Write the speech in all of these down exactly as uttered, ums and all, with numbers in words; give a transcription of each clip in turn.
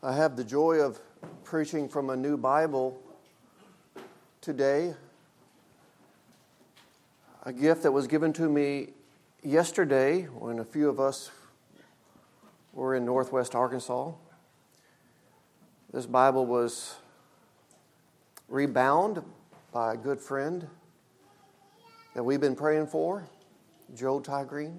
I have the joy of preaching from a new Bible today, a gift that was given to me yesterday when a few of us were in Northwest Arkansas. This Bible was rebound by a good friend that we've been praying for, Joe Tygreen.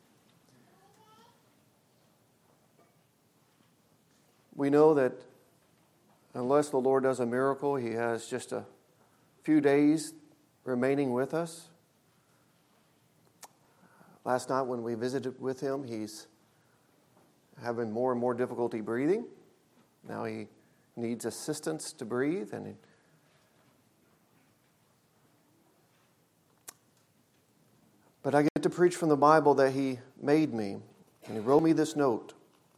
We know that unless the Lord does a miracle, He has just a few days remaining with us. Last night when we visited with him, he's having more and more difficulty breathing. Now he needs assistance to breathe. and. He, But I get to preach from the Bible that he made me, and he wrote me this note.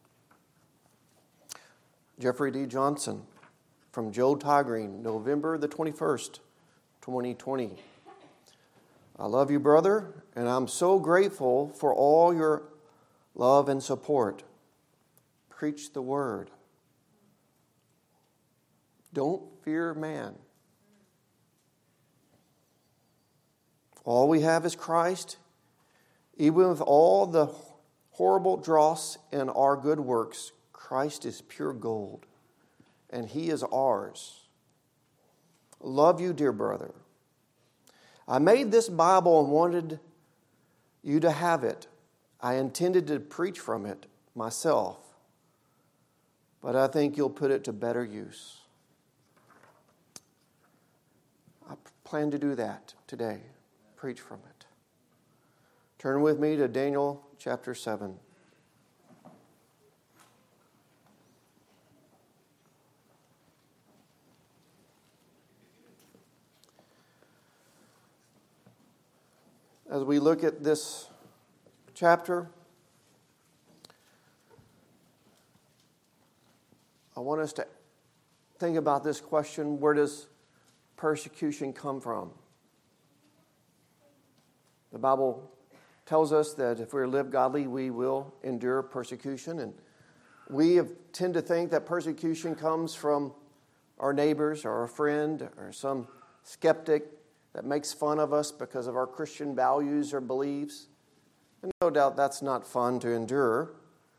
Jeffrey D. Johnson, from Joe Tygreen, November the twenty-first, twenty twenty. I love you, brother, and I'm so grateful for all your love and support. Preach the word. Don't fear man. All we have is Christ. Even with all the horrible dross in our good works, Christ is pure gold, and He is ours. Love you, dear brother. I made this Bible and wanted you to have it. I intended to preach from it myself, but I think you'll put it to better use. I plan to do that today. Preach from it. Turn with me to Daniel chapter seven. As we look at this chapter, I want us to think about this question: where does persecution come from? The Bible tells us that if we live godly, we will endure persecution. And we have, tend to think that persecution comes from our neighbors or a friend or some skeptic that makes fun of us because of our Christian values or beliefs. And no doubt that's not fun to endure.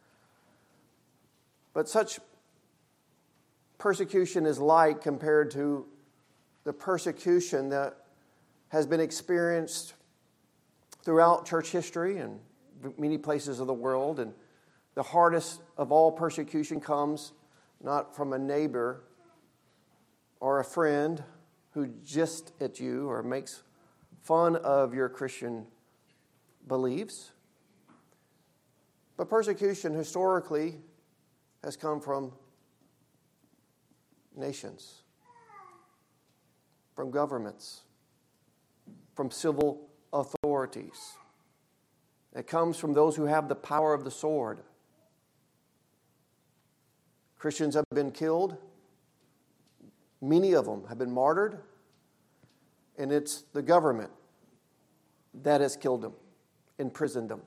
But such persecution is light compared to the persecution that has been experienced throughout church history and many places of the world. And the hardest of all persecution comes not from a neighbor or a friend who just at you or makes fun of your Christian beliefs. But persecution historically has come from nations, from governments, from civil authorities. It comes from those who have the power of the sword. Christians have been killed. Many of them have been martyred. And it's the government that has killed them, imprisoned them.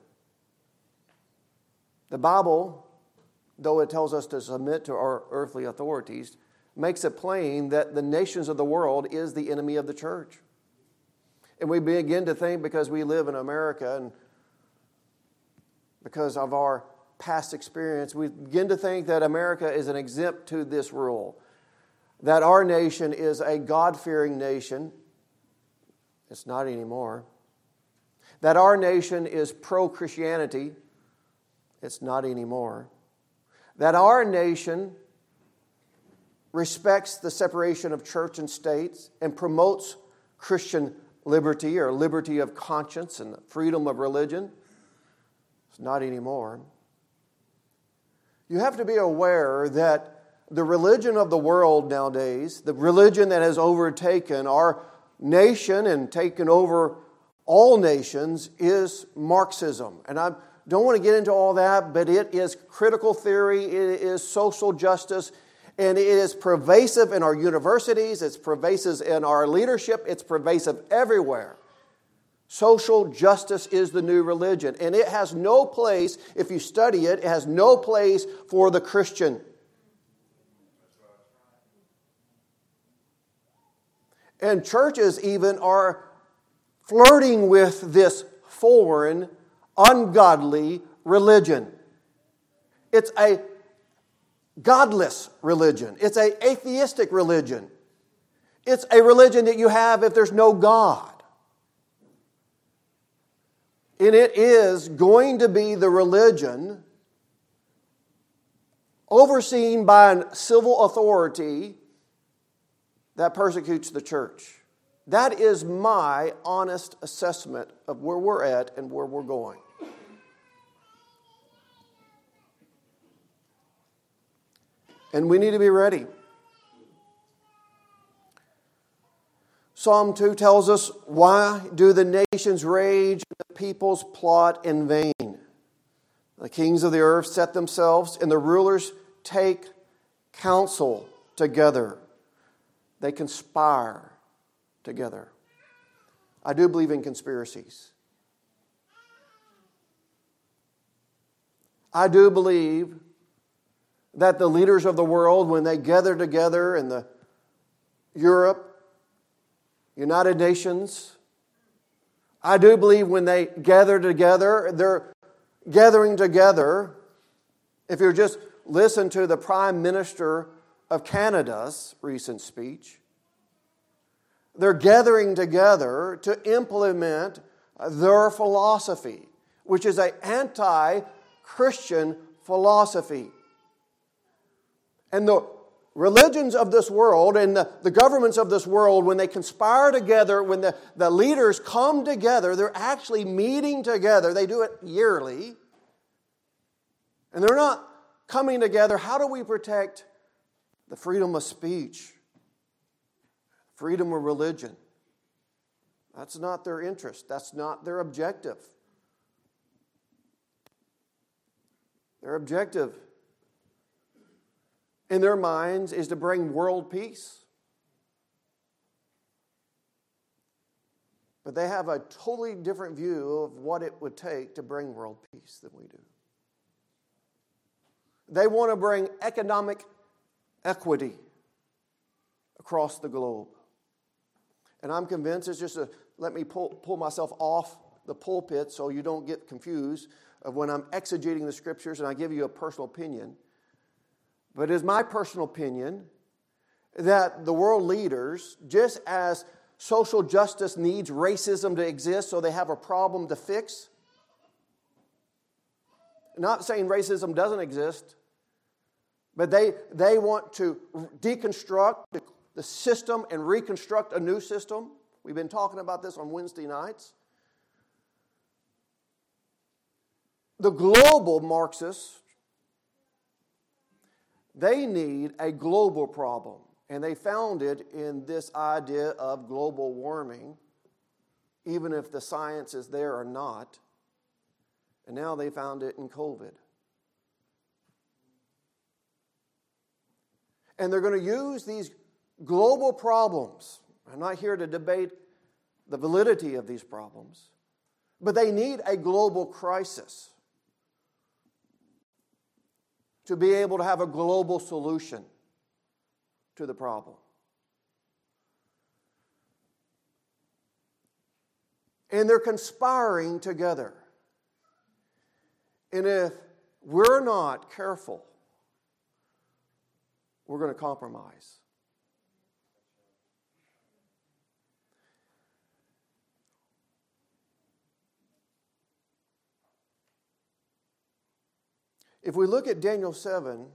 The Bible, though it tells us to submit to our earthly authorities, makes it plain that the nations of the world is the enemy of the church. And we begin to think, because we live in America and because of our past experience, we begin to think that America is an exempt to this rule. That our nation is a God-fearing nation. It's not anymore. That our nation is pro-Christianity. It's not anymore. That our nation respects the separation of church and state and promotes Christian liberty or liberty of conscience and freedom of religion. It's not anymore. You have to be aware that the religion of the world nowadays, the religion that has overtaken our nation and taken over all nations, is Marxism. And I don't want to get into all that, but it is critical theory, it is social justice, and it is pervasive in our universities, it's pervasive in our leadership, it's pervasive everywhere. Social justice is the new religion, and it has no place, if you study it, it has no place for the Christian. And churches even are flirting with this foreign, ungodly religion. It's a godless religion. It's an atheistic religion. It's a religion that you have if there's no God. And it is going to be the religion overseen by a civil authority that persecutes the church. That is my honest assessment of where we're at and where we're going. And we need to be ready. Psalm two tells us, why do the nations rage and the peoples plot in vain? The kings of the earth set themselves and the rulers take counsel together. They conspire together. I do believe in conspiracies. I do believe that the leaders of the world, when they gather together in the Europe, United Nations, I do believe when they gather together, they're gathering together. If you just listen to the Prime Minister of Canada's recent speech, they're gathering together to implement their philosophy, which is an anti-Christian philosophy. And the religions of this world and the, the governments of this world, when they conspire together, when the, the leaders come together, they're actually meeting together. They do it yearly. And they're not coming together. How do we protect the freedom of speech? Freedom of religion? That's not their interest. That's not their objective. Their objective in their minds is to bring world peace. But they have a totally different view of what it would take to bring world peace than we do. They want to bring economic equity across the globe. And I'm convinced it's just a, let me pull, pull myself off the pulpit so you don't get confused of when I'm exegeting the Scriptures and I give you a personal opinion. But it is my personal opinion that the world leaders, just as social justice needs racism to exist so they have a problem to fix, not saying racism doesn't exist, but they, they want to deconstruct the system and reconstruct a new system. We've been talking about this on Wednesday nights. The global Marxists, they need a global problem. And they found it in this idea of global warming, even if the science is there or not. And now they found it in COVID. And they're going to use these global problems. I'm not here to debate the validity of these problems, but they need a global crisis to be able to have a global solution to the problem. And they're conspiring together. And if we're not careful, we're going to compromise. If we look at Daniel seven,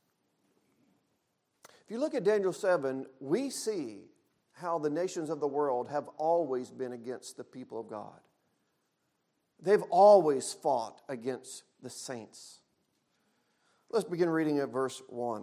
if you look at Daniel seven, we see how the nations of the world have always been against the people of God. They've always fought against the saints. Let's begin reading at verse one.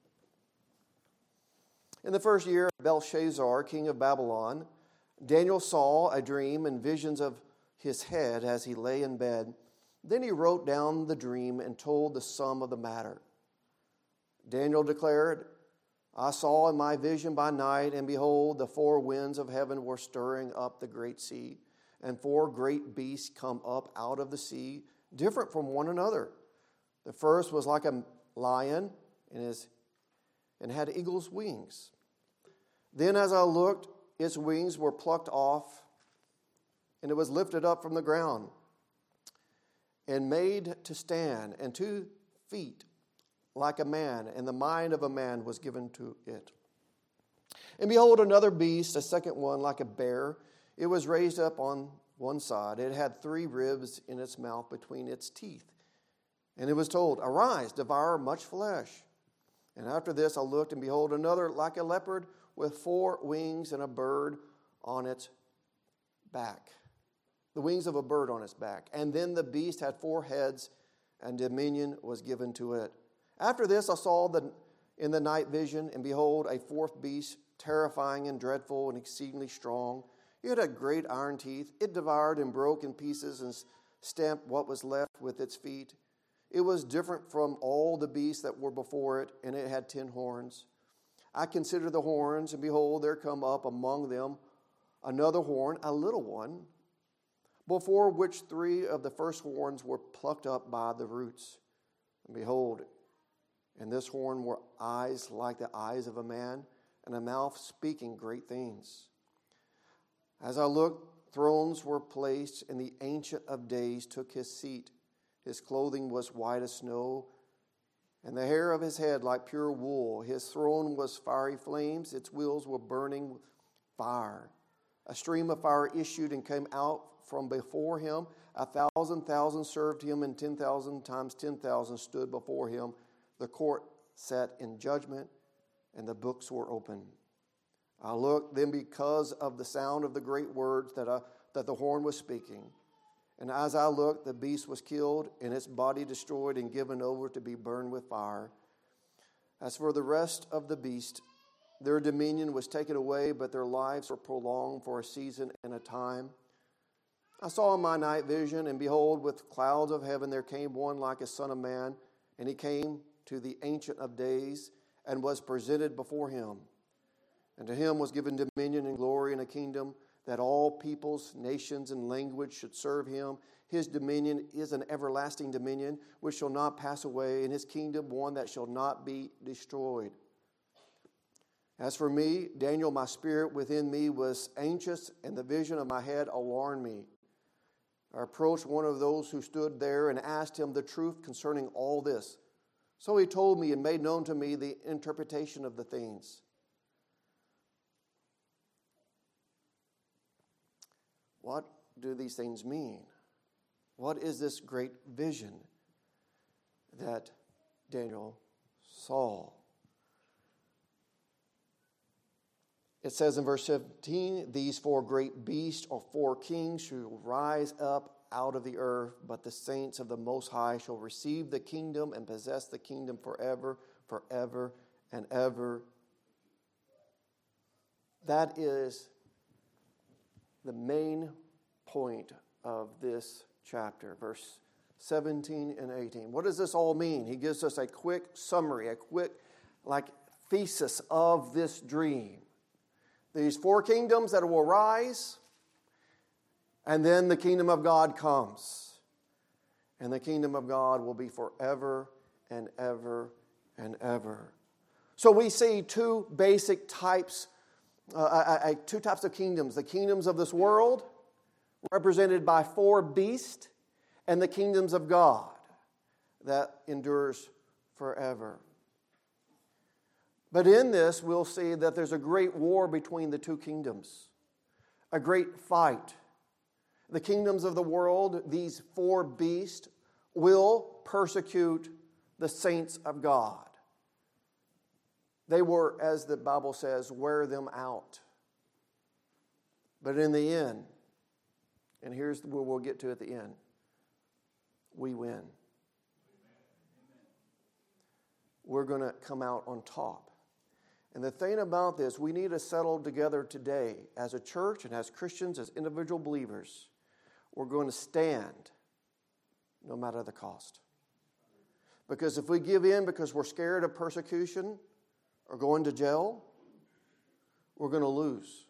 In the first year of Belshazzar, king of Babylon, Daniel saw a dream and visions of his head as he lay in bed. Then he wrote down the dream and told the sum of the matter. Daniel declared, I saw in my vision by night, and behold, the four winds of heaven were stirring up the great sea, and four great beasts come up out of the sea, different from one another. The first was like a lion, and, his, and had eagle's wings. Then as I looked, its wings were plucked off, and it was lifted up from the ground and made to stand, and two feet like a man, and the mind of a man was given to it. And behold, another beast, a second one like a bear. It was raised up on one side. It had three ribs in its mouth between its teeth. And it was told, Arise, devour much flesh. And after this I looked, and behold, another like a leopard with four wings and a bird on its back. The wings of a bird on its back. And then the beast had four heads, and dominion was given to it. After this I saw the, in the night vision, and behold, a fourth beast, terrifying and dreadful and exceedingly strong. It had great iron teeth. It devoured and broke in pieces and stamped what was left with its feet. It was different from all the beasts that were before it, and it had ten horns. I considered the horns, and behold, there come up among them another horn, a little one, before which three of the first horns were plucked up by the roots. And behold, in this horn were eyes like the eyes of a man, and a mouth speaking great things. As I looked, thrones were placed, and the Ancient of Days took his seat. His clothing was white as snow, and the hair of his head like pure wool. His throne was fiery flames. Its wheels were burning fire. A stream of fire issued and came out from before him. A thousand thousand served him, and ten thousand times ten thousand stood before him. The court sat in judgment, and the books were opened. I looked then because of the sound of the great words that, I, that the horn was speaking. And as I looked, the beast was killed, and its body destroyed and given over to be burned with fire. As for the rest of the beast, their dominion was taken away, but their lives were prolonged for a season and a time. I saw in my night vision, and behold, with clouds of heaven there came one like a son of man, and he came to the Ancient of Days, and was presented before him. And to him was given dominion and glory and a kingdom, that all peoples, nations, and language should serve him. His dominion is an everlasting dominion, which shall not pass away, and his kingdom one that shall not be destroyed. As for me, Daniel, my spirit within me was anxious, and the vision of my head alarmed me. I approached one of those who stood there and asked him the truth concerning all this. So he told me and made known to me the interpretation of the things. What do these things mean? What is this great vision that Daniel saw? It says in verse seventeen, these four great beasts or four kings who rise up out of the earth, but the saints of the Most High shall receive the kingdom and possess the kingdom forever, forever, and ever. That is the main point of this chapter, verse seventeen and eighteen. What does this all mean? He gives us a quick summary, a quick like thesis of this dream. These four kingdoms that will rise, and then the kingdom of God comes. And the kingdom of God will be forever and ever and ever. So we see two basic types, uh, uh, uh, two types of kingdoms. The kingdoms of this world, represented by four beasts, and the kingdoms of God that endures forever. But in this, we'll see that there's a great war between the two kingdoms, a great fight. The kingdoms of the world, these four beasts, will persecute the saints of God. They were, as the Bible says, wear them out. But in the end, and here's where we'll get to at the end, we win. We're going to come out on top. And the thing about this, we need to settle together today as a church and as Christians, as individual believers. We're going to stand no matter the cost. Because if we give in because we're scared of persecution or going to jail, we're going to lose.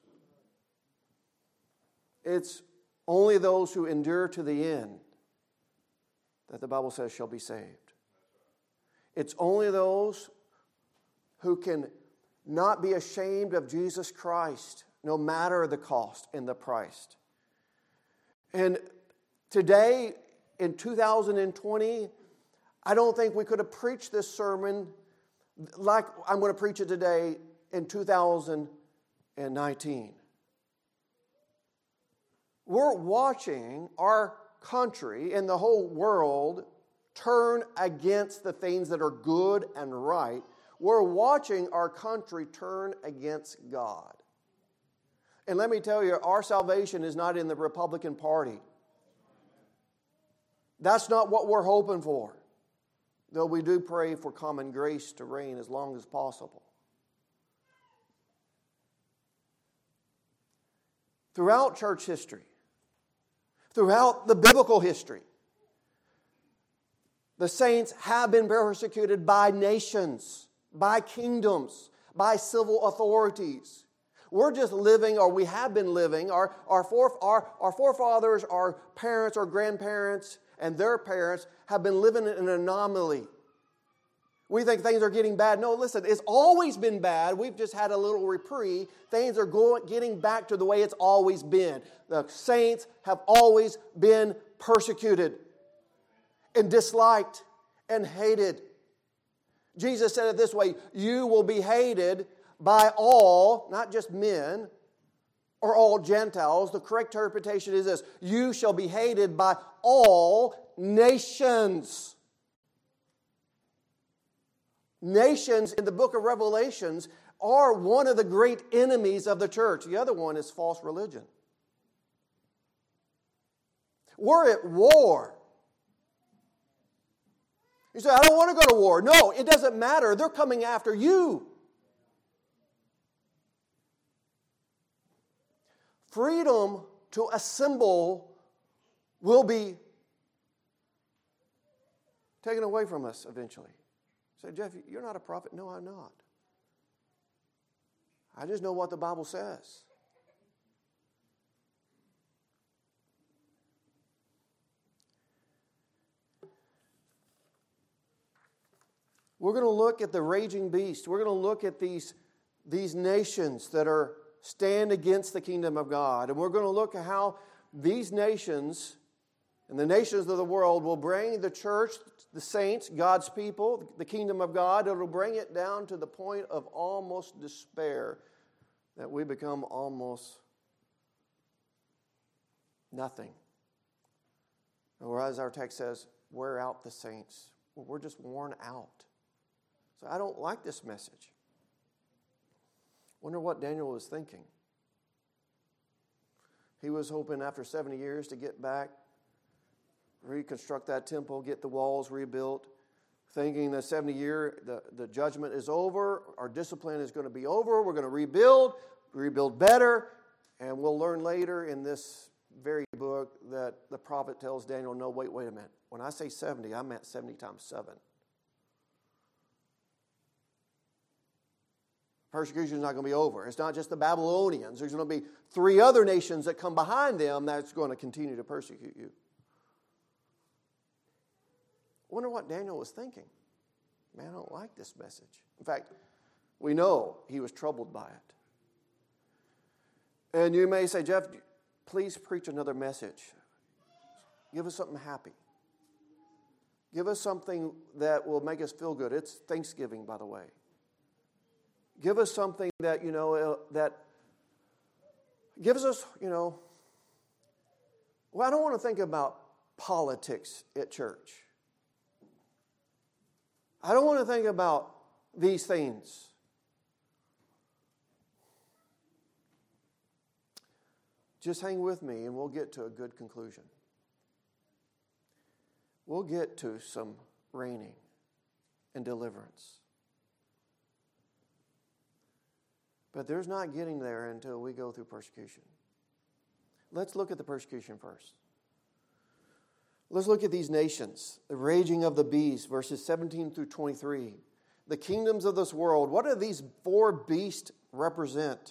It's only those who endure to the end that the Bible says shall be saved. It's only those who can not be ashamed of Jesus Christ, no matter the cost and the price. And today, in two thousand twenty, I don't think we could have preached this sermon like I'm going to preach it today in two thousand nineteen. We're watching our country and the whole world turn against the things that are good and right. We're watching our country turn against God. And let me tell you, our salvation is not in the Republican Party. That's not what we're hoping for. Though we do pray for common grace to reign as long as possible. Throughout church history, throughout the biblical history, the saints have been persecuted by nations, by kingdoms, by civil authorities. We're just living, or we have been living, our, our, fore, our, our forefathers, our parents, our grandparents, and their parents have been living in an anomaly. We think things are getting bad. No, listen, it's always been bad. We've just had a little reprieve. Things are going, getting back to the way it's always been. The saints have always been persecuted and disliked and hated. Jesus said it this way, you will be hated by all, not just men, or all Gentiles. The correct interpretation is this, you shall be hated by all nations. Nations in the book of Revelations are one of the great enemies of the church. The other one is false religion. We're at war. You say, I don't want to go to war. No, it doesn't matter. They're coming after you. Freedom to assemble will be taken away from us eventually. Say, Jeff, you're not a prophet. No, I'm not. I just know what the Bible says. We're going to look at the raging beast. We're going to look at these, these nations that are stand against the kingdom of God. And we're going to look at how these nations and the nations of the world will bring the church, the saints, God's people, the kingdom of God. It'll bring it down to the point of almost despair, that we become almost nothing. Or as our text says, wear out the saints. We're just worn out. So I don't like this message. Wonder what Daniel was thinking. He was hoping after seventy years to get back, reconstruct that temple, get the walls rebuilt, thinking the seventy year, the, the judgment is over, our discipline is going to be over, we're going to rebuild, rebuild better, and we'll learn later in this very book that the prophet tells Daniel, no, wait, wait a minute. When I say seventy, I meant seventy times seven. Persecution is not going to be over. It's not just the Babylonians. There's going to be three other nations that come behind them that's going to continue to persecute you. I wonder what Daniel was thinking. Man, I don't like this message. In fact, we know he was troubled by it. And you may say, Jeff, please preach another message. Give us something happy. Give us something that will make us feel good. It's Thanksgiving, by the way. Give us something that, you know, uh, that gives us, you know, well, I don't want to think about politics at church. I don't want to think about these things. Just hang with me and we'll get to a good conclusion. We'll get to some reigning and deliverance. But there's not getting there until we go through persecution. Let's look at the persecution first. Let's look at these nations. The raging of the beast, verses seventeen through twenty-three. The kingdoms of this world. What do these four beasts represent?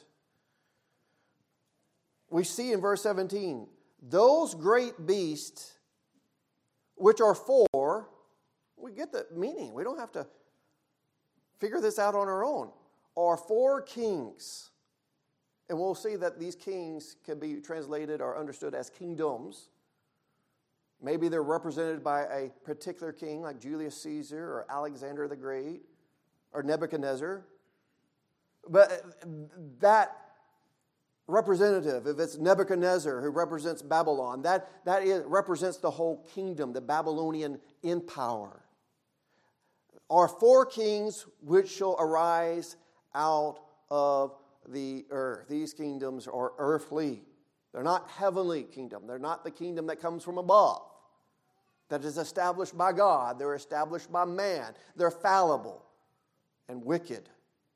We see in verse seventeen, those great beasts, which are four, we get the meaning. We don't have to figure this out on our own. Are four kings And we'll see that these kings can be translated or understood as kingdoms. Maybe they're represented by a particular king like Julius Caesar or Alexander the Great or Nebuchadnezzar. But that representative, if it's Nebuchadnezzar who represents Babylon, that, that is, represents the whole kingdom, the Babylonian empire. Are four kings which shall arise out of the earth. These kingdoms are earthly. They're not heavenly kingdom. They're not the kingdom that comes from above, that is established by God. They're established by man. They're fallible and wicked.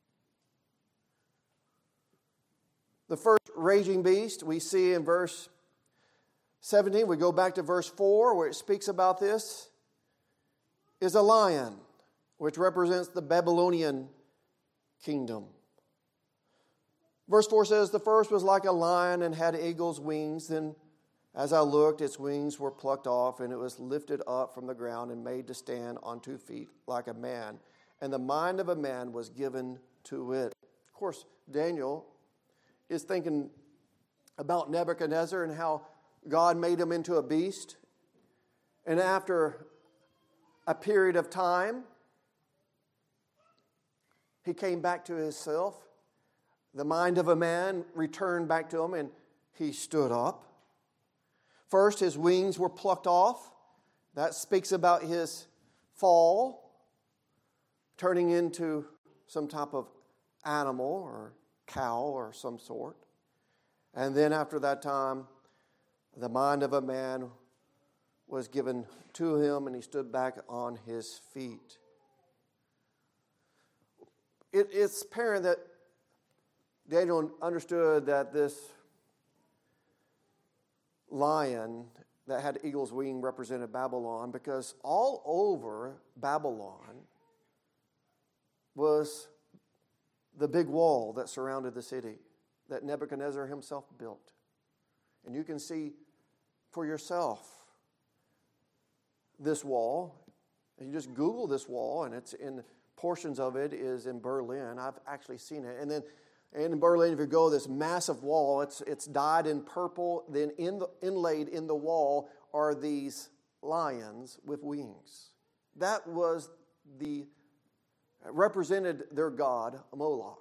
The first raging beast we see in verse seventeen, we go back to verse four where it speaks about this, is a lion, which represents the Babylonian kingdom. Verse four says, the first was like a lion and had eagle's wings. Then as I looked, its wings were plucked off, and it was lifted up from the ground and made to stand on two feet like a man. And the mind of a man was given to it. Of course, Daniel is thinking about Nebuchadnezzar and how God made him into a beast. And after a period of time, he came back to himself. The mind of a man returned back to him, and he stood up. First, his wings were plucked off. That speaks about his fall, turning into some type of animal or cow or some sort. And then after that time, the mind of a man was given to him, and he stood back on his feet. It, it's apparent that Daniel understood that this lion that had eagle's wing represented Babylon, because all over Babylon was the big wall that surrounded the city that Nebuchadnezzar himself built. And you can see for yourself this wall. You just Google this wall, and it's in portions of it is in Berlin. I've actually seen it. And then in Berlin, if you go, this massive wall, it's it's dyed in purple. Then in the, inlaid in the wall are these lions with wings. That was the represented their god Moloch.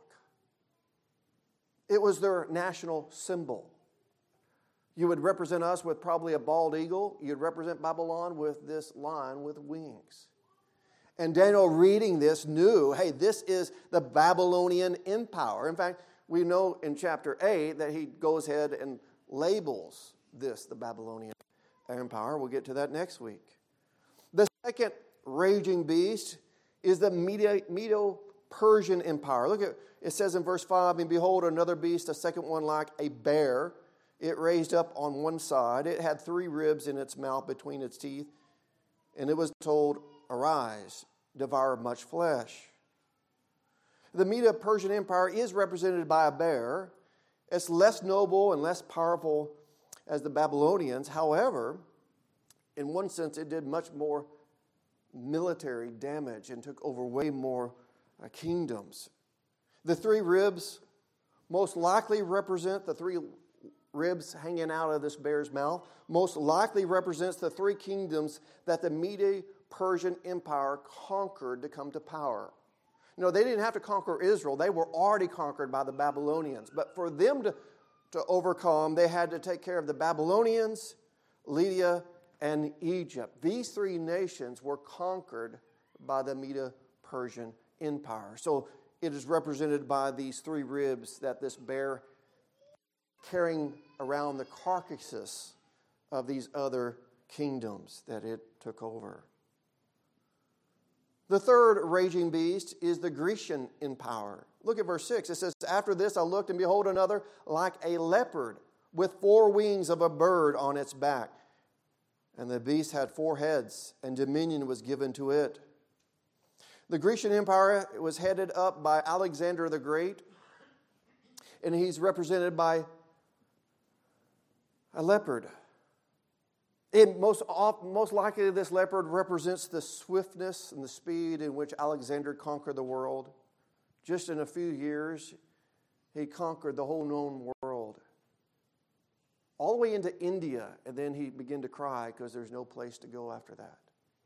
It was their national symbol. You would represent us with probably a bald eagle. You'd represent Babylon with this lion with wings. And Daniel, reading this, knew, hey, this is the Babylonian empire. In fact, we know in chapter eight that he goes ahead and labels this the Babylonian empire. We'll get to that next week. The second raging beast is the Medo-Persian empire. Look at it says in verse five, and behold, another beast, a second one like a bear. It raised up on one side. It had three ribs in its mouth between its teeth. And it was told, arise, devour much flesh. The Medo-Persian Empire is represented by a bear. It's less noble and less powerful as the Babylonians. However, in one sense, it did much more military damage and took over way more uh, kingdoms. The three ribs most likely represent the three ribs hanging out of this bear's mouth, most likely represents the three kingdoms that the Medo-Persian Empire conquered to come to power. You know, they didn't have to conquer Israel. They were already conquered by the Babylonians. But for them to, to overcome, they had to take care of the Babylonians, Lydia, and Egypt. These three nations were conquered by the Medo-Persian Empire. So it is represented by these three ribs that this bear carrying around the carcasses of these other kingdoms that it took over. The third raging beast is the Grecian empire. Look at verse six. It says, after this I looked, and behold, another like a leopard with four wings of a bird on its back. And the beast had four heads, and dominion was given to it. The Grecian empire was headed up by Alexander the Great, and he's represented by a leopard. It most, most likely this leopard represents the swiftness and the speed in which Alexander conquered the world. Just in a few years, He conquered the whole known world, all the way into India, and then he began to cry because there's no place to go after that.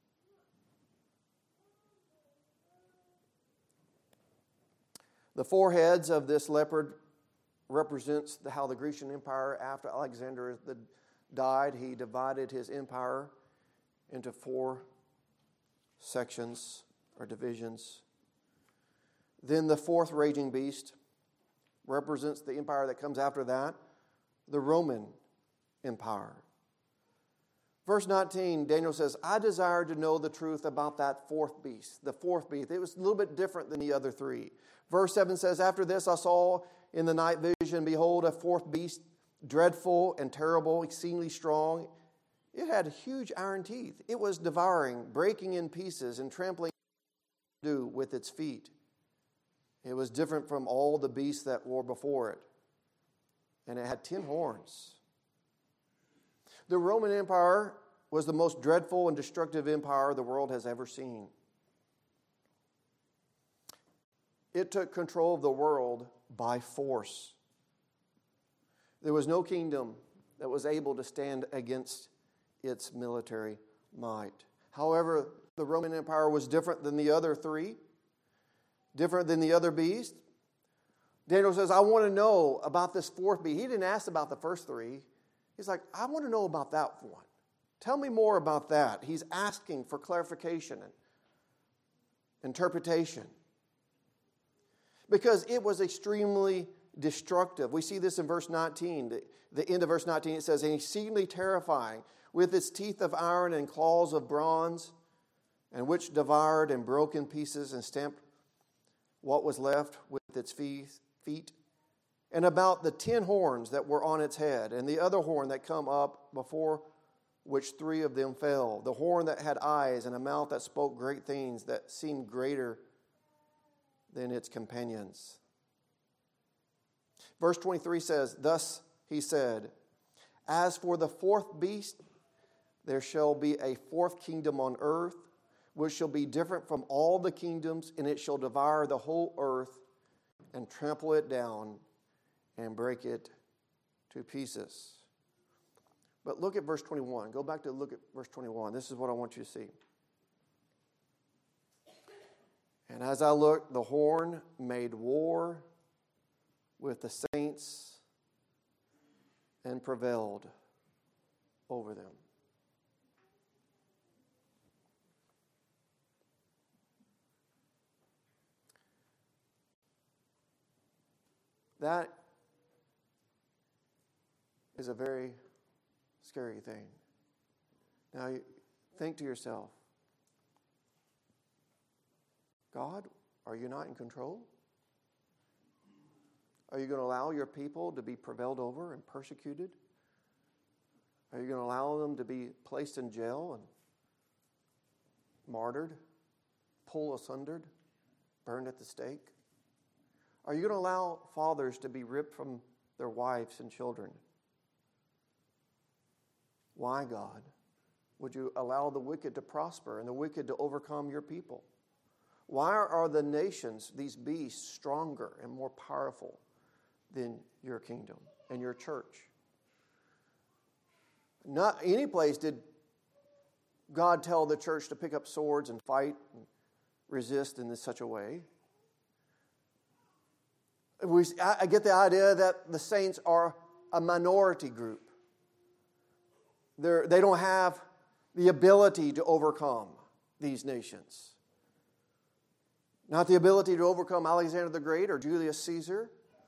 The four heads of this leopard represents the, how the Grecian Empire, after Alexander died, he divided his empire into four sections or divisions. Then the fourth raging beast represents the empire that comes after that, the Roman Empire. Verse nineteen, Daniel says, I desire to know the truth about that fourth beast. The fourth beast. It was a little bit different than the other three. Verse seven says, after this I saw in the night vision, behold, a fourth beast, dreadful and terrible, exceedingly strong. It had huge iron teeth. It was devouring, breaking in pieces, and trampling do with its feet. It was different from all the beasts that were before it. And it had ten horns. The Roman Empire was the most dreadful and destructive empire the world has ever seen. It took control of the world by force. There was no kingdom that was able to stand against its military might. However, the Roman Empire was different than the other three, different than the other beasts. Daniel says, I want to know about this fourth beast. He didn't ask about the first three. He's like, I want to know about that one. Tell me more about that. He's asking for clarification and interpretation. Because it was extremely destructive. We see this in verse nineteen. The, the end of verse nineteen, it says, and exceedingly terrifying, with its teeth of iron and claws of bronze, and which devoured and broke in pieces and stamped what was left with its feet, and about the ten horns that were on its head, and the other horn that come up, before which three of them fell, the horn that had eyes and a mouth that spoke great things that seemed greater than its companions. Verse twenty-three says, thus he said, as for the fourth beast, there shall be a fourth kingdom on earth, which shall be different from all the kingdoms, and it shall devour the whole earth and trample it down and break it to pieces. But look at verse twenty-one. Go back to look at verse twenty-one. This is what I want you to see. And as I looked, the horn made war with the saints and prevailed over them. That is a very scary thing. Now, you think to yourself, God, are you not in control? Are you going to allow your people to be prevailed over and persecuted? Are you going to allow them to be placed in jail and martyred, pulled asunder, burned at the stake? Are you going to allow fathers to be ripped from their wives and children? Why, God, would you allow the wicked to prosper and the wicked to overcome your people? Why are the nations, these beasts, stronger and more powerful than your kingdom and your church? Not any place did God tell the church to pick up swords and fight and resist in such a way. We, I get the idea that the saints are a minority group. They're, they don't have the ability to overcome these nations. Not the ability to overcome Alexander the Great or Julius Caesar.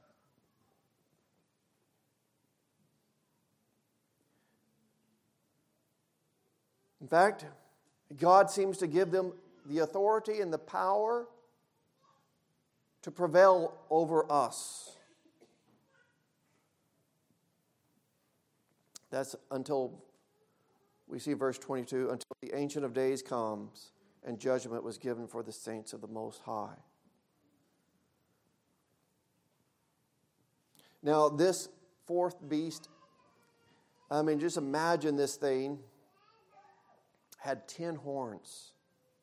In fact, God seems to give them the authority and the power to prevail over us. That's until we see verse twenty-two, until the Ancient of Days comes and judgment was given for the saints of the Most High. Now, this fourth beast, I mean, just imagine this thing had ten horns.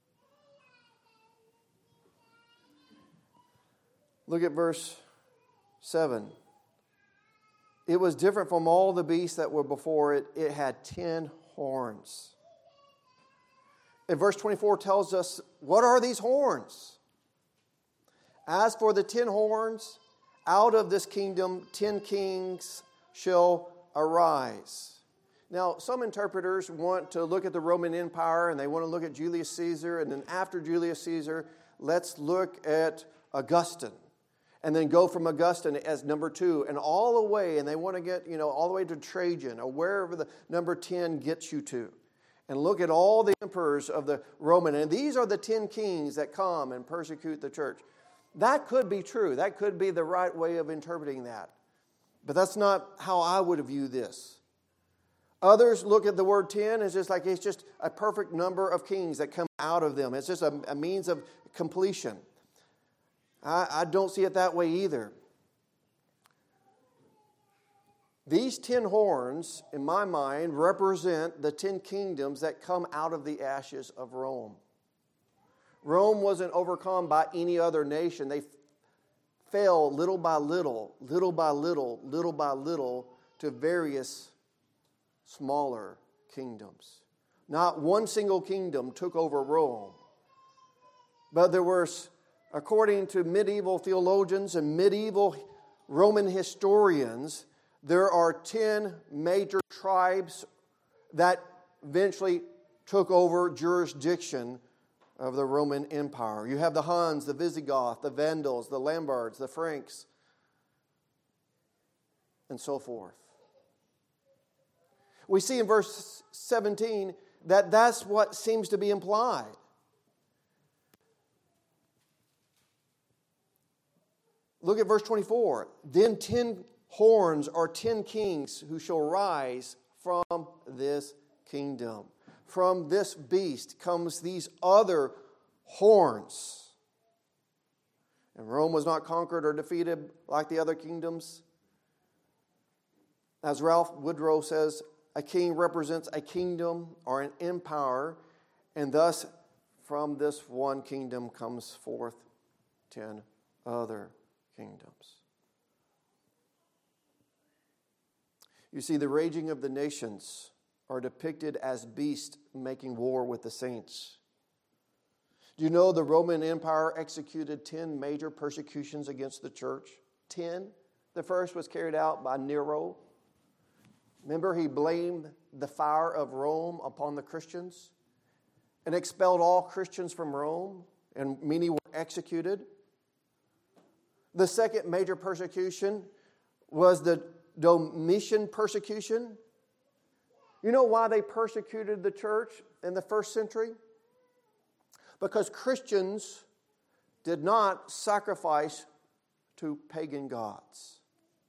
Look at verse seven. It was different from all the beasts that were before it. It had ten horns. And verse twenty-four tells us, what are these horns? As for the ten horns, out of this kingdom ten kings shall arise. Now, some interpreters want to look at the Roman Empire and they want to look at Julius Caesar, and then after Julius Caesar, let's look at Augustine. And then go from Augustine as number two and all the way, and they want to get, you know, all the way to Trajan or wherever the number ten gets you to. And look at all the emperors of the Roman. And these are the ten kings that come and persecute the church. That could be true. That could be the right way of interpreting that. But that's not how I would view this. Others look at the word ten as just like it's just a perfect number of kings that come out of them. It's just a, a means of completion. I, I don't see it that way either. These ten horns, in my mind, represent the ten kingdoms that come out of the ashes of Rome. Rome wasn't overcome by any other nation. They f- fell little by little, little by little, little by little to various smaller kingdoms. Not one single kingdom took over Rome. But there were, according to medieval theologians and medieval Roman historians, there are ten major tribes that eventually took over jurisdiction of the Roman Empire. You have the Huns, the Visigoths, the Vandals, the Lombards, the Franks, and so forth. We see in verse seventeen that that's what seems to be implied. Look at verse twenty-four. Then ten horns are ten kings who shall rise from this kingdom. From this beast comes these other horns. And Rome was not conquered or defeated like the other kingdoms. As Ralph Woodrow says, a king represents a kingdom or an empire, and thus from this one kingdom comes forth ten other kingdoms. You see, the raging of the nations are depicted as beasts making war with the saints. Do you know the Roman Empire executed ten major persecutions against the church? Ten. The first was carried out by Nero. Remember, he blamed the fire of Rome upon the Christians and expelled all Christians from Rome, and many were executed. The second major persecution was the Domitian persecution. You know why they persecuted the church in the first century? Because Christians did not sacrifice to pagan gods.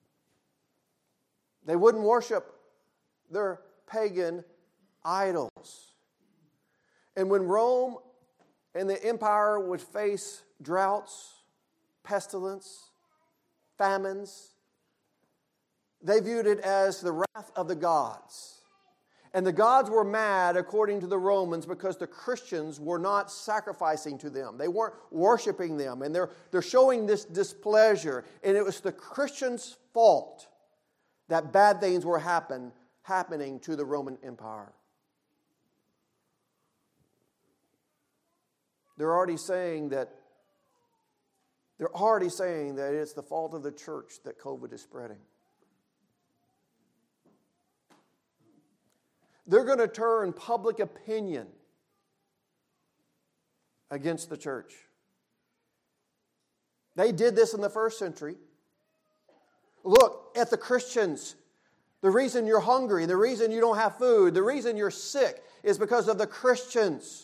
They wouldn't worship their pagan idols. And when Rome and the empire would face droughts, pestilence, famines, they viewed it as the wrath of the gods. And the gods were mad, according to the Romans, because the Christians were not sacrificing to them. They weren't worshiping them. And they're, they're showing this displeasure. And it was the Christians' fault that bad things were happen, happening to the Roman Empire. They're already saying that they're already saying that it's the fault of the church that COVID is spreading. They're going to turn public opinion against the church. They did this in the first century. Look at the Christians. The reason you're hungry, the reason you don't have food, the reason you're sick is because of the Christians.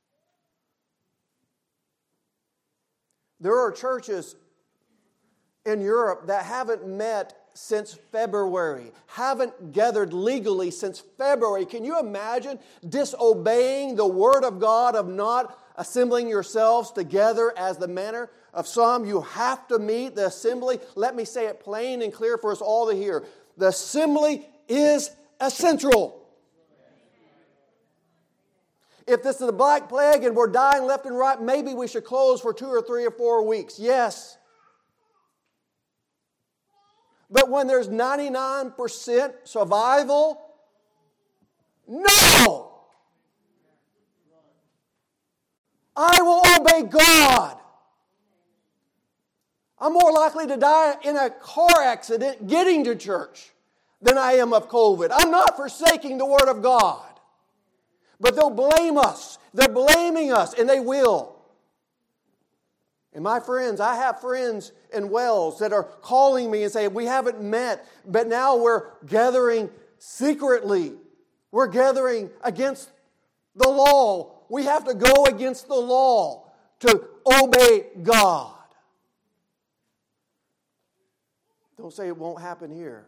There are churches in Europe that haven't met since February, haven't gathered legally since February. Can you imagine disobeying the word of God of not assembling yourselves together as the manner of some? You have to meet the assembly. Let me say it plain and clear for us all to hear. The assembly is essential. If this is a black plague and we're dying left and right, maybe we should close for two or three or four weeks. Yes. But when there's ninety-nine percent survival, no! I will obey God. I'm more likely to die in a car accident getting to church than I am of COVID. I'm not forsaking the Word of God. But they'll blame us. They're blaming us, and they will. And my friends, I have friends in Wales that are calling me and saying, we haven't met, but now we're gathering secretly. We're gathering against the law. We have to go against the law to obey God. Don't say it won't happen here.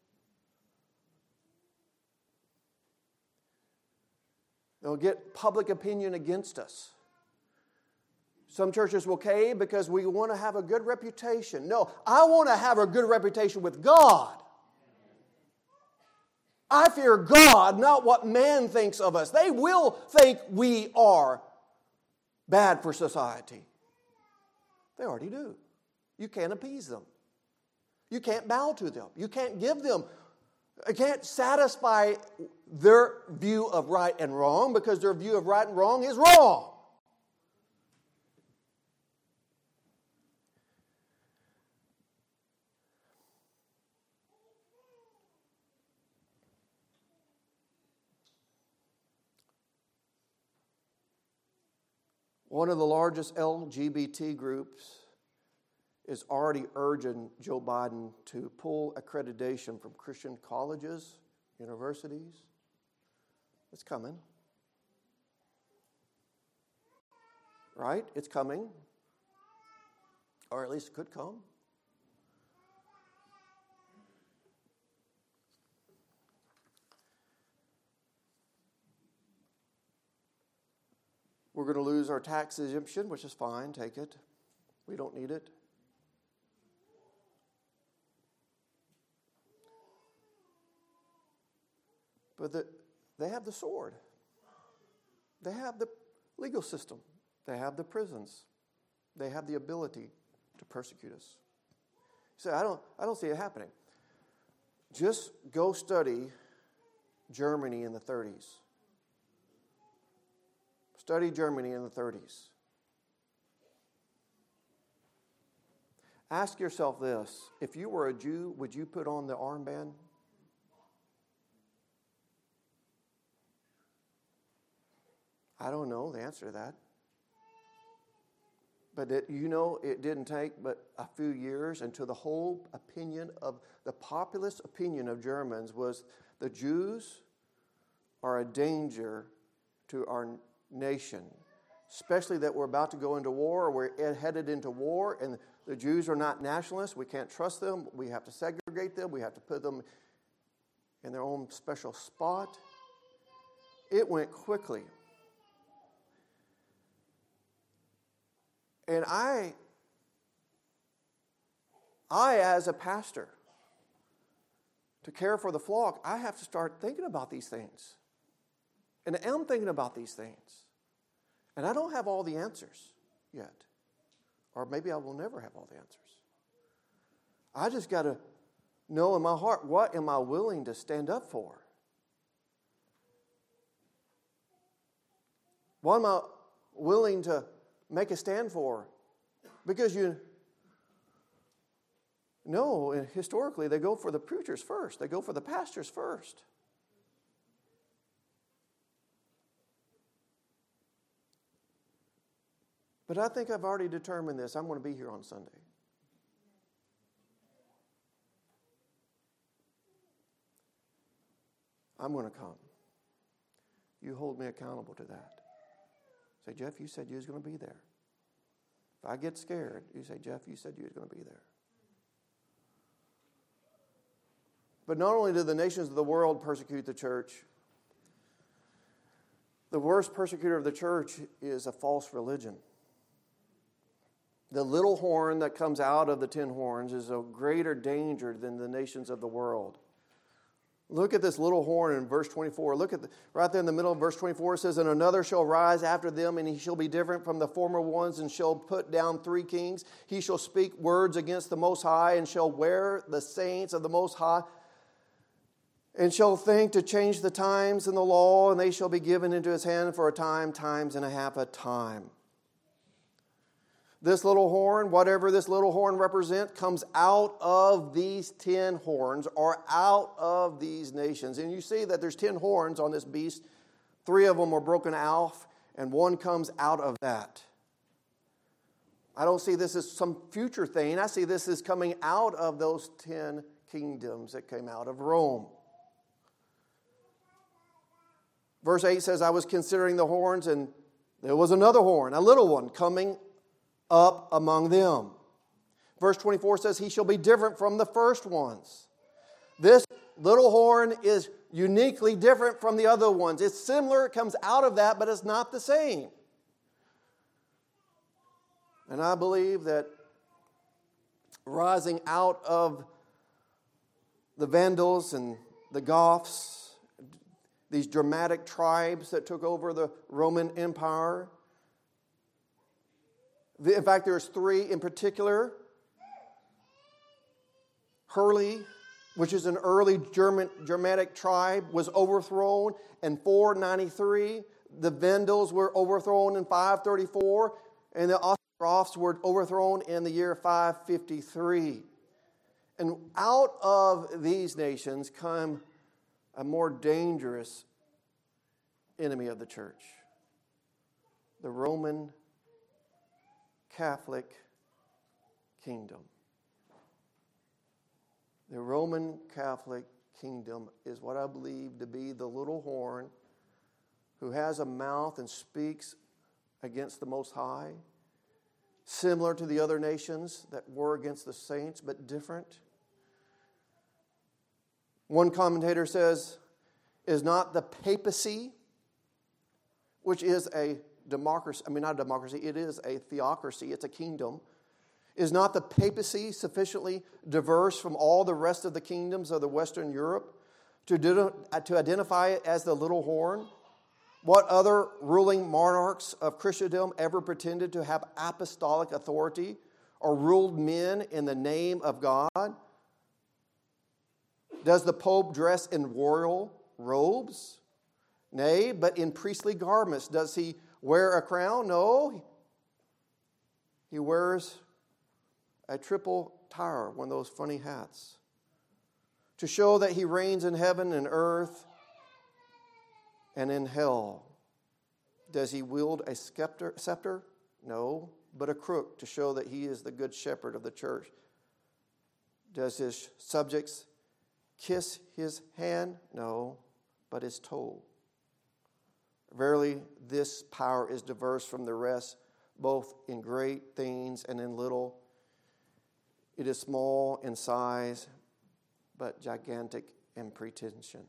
They'll get public opinion against us. Some churches will cave because we want to have a good reputation. No, I want to have a good reputation with God. I fear God, not what man thinks of us. They will think we are bad for society. They already do. You can't appease them. You can't bow to them. You can't give them, you can't satisfy their view of right and wrong because their view of right and wrong is wrong. One of the largest L G B T groups is already urging Joe Biden to pull accreditation from Christian colleges, universities. It's coming. Right? It's coming. Or at least it could come. We're going to lose our tax exemption, which is fine. Take it. We don't need it. But the, they have the sword. They have the legal system. They have the prisons. They have the ability to persecute us. You say, I don't, I don't see it happening. Just go study Germany in the thirties. Study Germany in the thirties. Ask yourself this. If you were a Jew, would you put on the armband? I don't know the answer to that. But it, you know, it didn't take but a few years until the whole opinion of, the populist opinion of Germans was the Jews are a danger to our nation. Especially that we're about to go into war, or we're headed into war, and the Jews are not nationalists. We can't trust them. We have to segregate them. We have to put them in their own special spot. It went quickly. And I, I as a pastor, to care for the flock, I have to start thinking about these things. And I am thinking about these things. And I don't have all the answers yet. Or maybe I will never have all the answers. I just got to know in my heart, what am I willing to stand up for? What am I willing to make a stand for? Because you know, historically, they go for the preachers first. They go for the pastors first. But I think I've already determined this. I'm going to be here on Sunday. I'm going to come. You hold me accountable to that. Say, Jeff, you said you was going to be there. If I get scared, you say, Jeff, you said you was going to be there. But not only do the nations of the world persecute the church, the worst persecutor of the church is a false religion. The little horn that comes out of the ten horns is a greater danger than the nations of the world. Look at this little horn in verse twenty-four. Look at the, right there in the middle of verse twenty-four. It says, "And another shall rise after them, and he shall be different from the former ones, and shall put down three kings. He shall speak words against the Most High, and shall wear the saints of the Most High, and shall think to change the times and the law, and they shall be given into his hand for a time, times and a half a time." This little horn, whatever this little horn represents, comes out of these ten horns or out of these nations. And you see that there's ten horns on this beast. Three of them are broken off, and one comes out of that. I don't see this as some future thing. I see this as coming out of those ten kingdoms that came out of Rome. Verse eight says, "I was considering the horns, and there was another horn, a little one, coming up among them." Verse twenty-four says, "He shall be different from the first ones." This little horn is uniquely different from the other ones. It's similar, it comes out of that, but it's not the same. And I believe that rising out of the Vandals and the Goths, these dramatic tribes that took over the Roman Empire. In fact, there's three in particular. Hurley, which is an early German Germanic tribe, was overthrown in four ninety-three. The Vandals were overthrown in five thirty-four. And the Ostrogoths were overthrown in the year five fifty-three. And out of these nations come a more dangerous enemy of the church, the Roman Catholic kingdom. The Roman Catholic kingdom is what I believe to be the little horn who has a mouth and speaks against the Most High, similar to the other nations that were against the saints, but different. One commentator says, "Is not the papacy, which is a democracy, I mean not a democracy, it is a theocracy, it's a kingdom. Is not the papacy sufficiently diverse from all the rest of the kingdoms of the Western Europe to, to identify it as the little horn? What other ruling monarchs of Christendom ever pretended to have apostolic authority or ruled men in the name of God? Does the Pope dress in royal robes? Nay, but in priestly garments. Does he wear a crown? No. He wears a triple tiara, one of those funny hats, to show that he reigns in heaven and earth and in hell. Does he wield a scepter? scepter? No, but a crook to show that he is the good shepherd of the church. Does his subjects kiss his hand? No, but his toe. Verily, this power is diverse from the rest, both in great things and in little. It is small in size, but gigantic in pretension."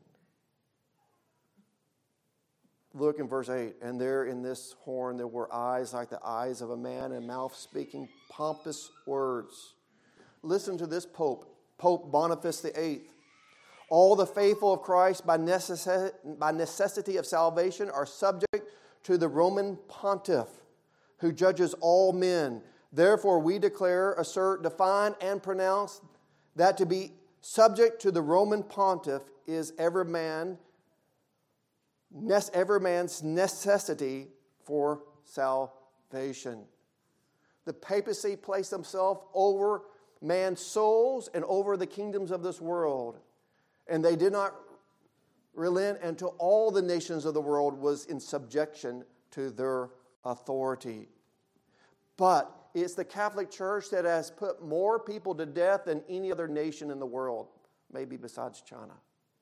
Look in verse eight. "And there in this horn there were eyes like the eyes of a man, and mouth speaking pompous words." Listen to this Pope, Pope Boniface the eighth. "All the faithful of Christ by necessity, by necessity of salvation are subject to the Roman pontiff, who judges all men. Therefore we declare, assert, define, and pronounce that to be subject to the Roman pontiff is every man, every man's necessity for salvation." The papacy placed themselves over man's souls and over the kingdoms of this world. And they did not relent until all the nations of the world was in subjection to their authority. But it's the Catholic Church that has put more people to death than any other nation in the world, maybe besides China.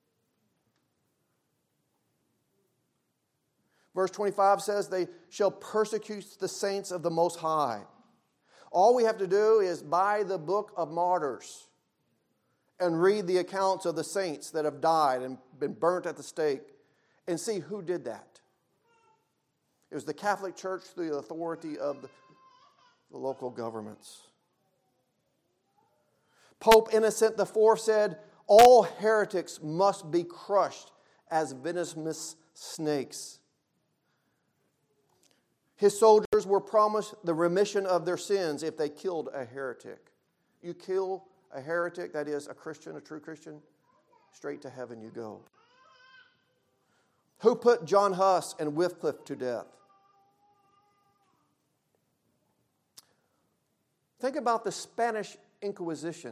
Verse twenty-five says, "They shall persecute the saints of the Most High." All we have to do is buy the book of martyrs and read the accounts of the saints that have died and been burnt at the stake and see who did that. It was the Catholic Church through the authority of the, the local governments. Pope Innocent the Fourth said, all heretics must be crushed as venomous snakes. His soldiers were promised the remission of their sins if they killed a heretic. You kill a heretic, that is, a Christian, a true Christian, straight to heaven you go. Who put John Huss and Wycliffe to death? Think about the Spanish Inquisition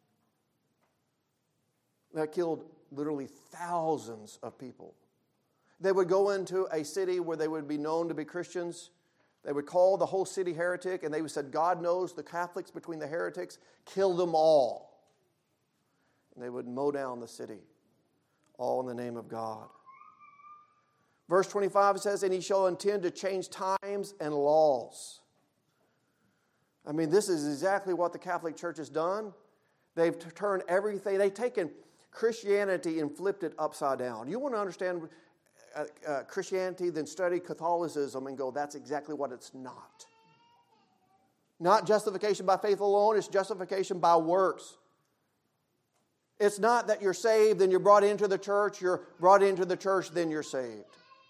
that killed literally thousands of people. They would go into a city where they would be known to be Christians. They would call the whole city heretic, and they would say, God knows the Catholics between the heretics, kill them all. And they would mow down the city, all in the name of God. Verse twenty-five says, and he shall intend to change times and laws. I mean, this is exactly what the Catholic Church has done. They've turned everything, they've taken Christianity and flipped it upside down. You want to understand uh, uh, Christianity, then study Catholicism and go, that's exactly what it's not. Not justification by faith alone, it's justification by works. It's not that you're saved, then you're brought into the church, you're brought into the church, then you're saved.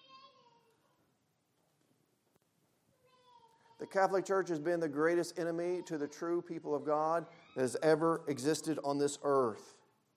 The Catholic Church has been the greatest enemy to the true people of God that has ever existed on this earth.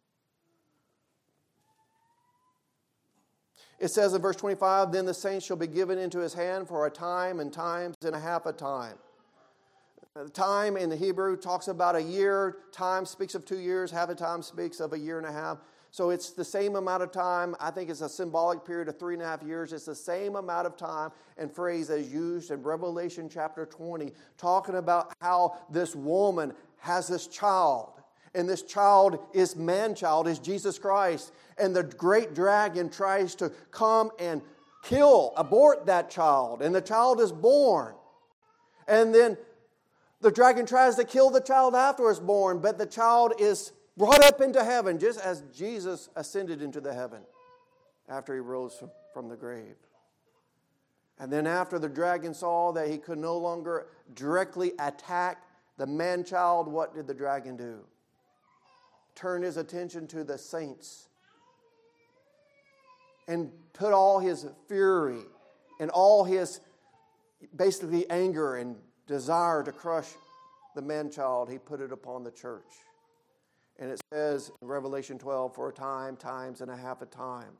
It says in verse twenty-five, then the saints shall be given into his hand for a time and times and a half a time. The time in the Hebrew talks about a year. Time speaks of two years. Half a time speaks of a year and a half. So it's the same amount of time. I think it's a symbolic period of three and a half years. It's the same amount of time and phrase as used in Revelation chapter twenty, talking about how this woman has this child. And this child is man-child, is Jesus Christ. And the great dragon tries to come and kill, abort that child. And the child is born. And then the dragon tries to kill the child after it's born. But the child is brought up into heaven, just as Jesus ascended into the heaven after he rose from, from the grave. And then after the dragon saw that he could no longer directly attack the man-child, what did the dragon do? Turn his attention to the saints and put all his fury and all his basically anger and desire to crush the man-child, he put it upon the church. And it says in Revelation twelve, for a time, times and a half a time.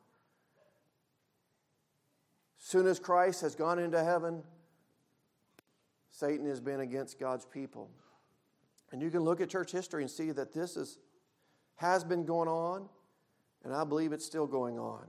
Soon as Christ has gone into heaven, Satan has been against God's people. And you can look at church history and see that this is has been going on, and I believe it's still going on.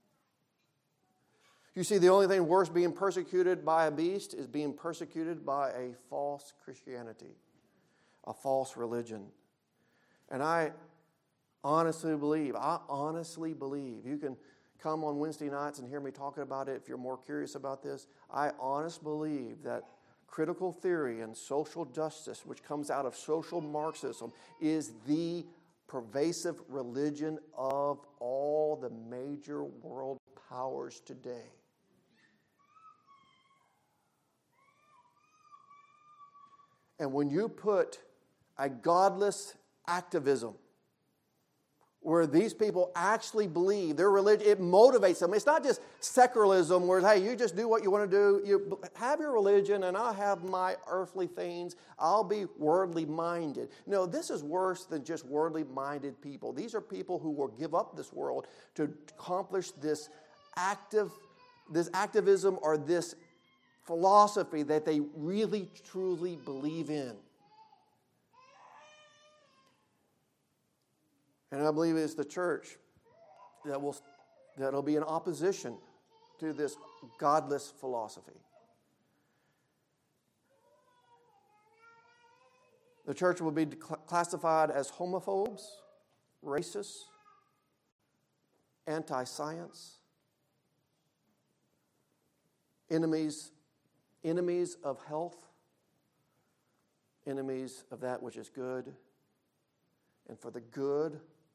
You see, the only thing worse being persecuted by a beast is being persecuted by a false Christianity, a false religion. And I honestly believe, I honestly believe, you can come on Wednesday nights and hear me talking about it if you're more curious about this. I honestly believe that critical theory and social justice, which comes out of social Marxism, is the pervasive religion of all the major world powers today. And when you put a godless activism where these people actually believe their religion, it motivates them. It's not just secularism where, hey, you just do what you want to do. You have your religion and I'll have my earthly things. I'll be worldly minded. No, this is worse than just worldly minded people. These are people who will give up this world to accomplish this active, this activism or this philosophy that they really, truly believe in. And I believe it's the church that will that'll be in opposition to this godless philosophy. The church will be classified as homophobes, racists, anti-science, enemies, enemies of health, enemies of that which is good, and for the good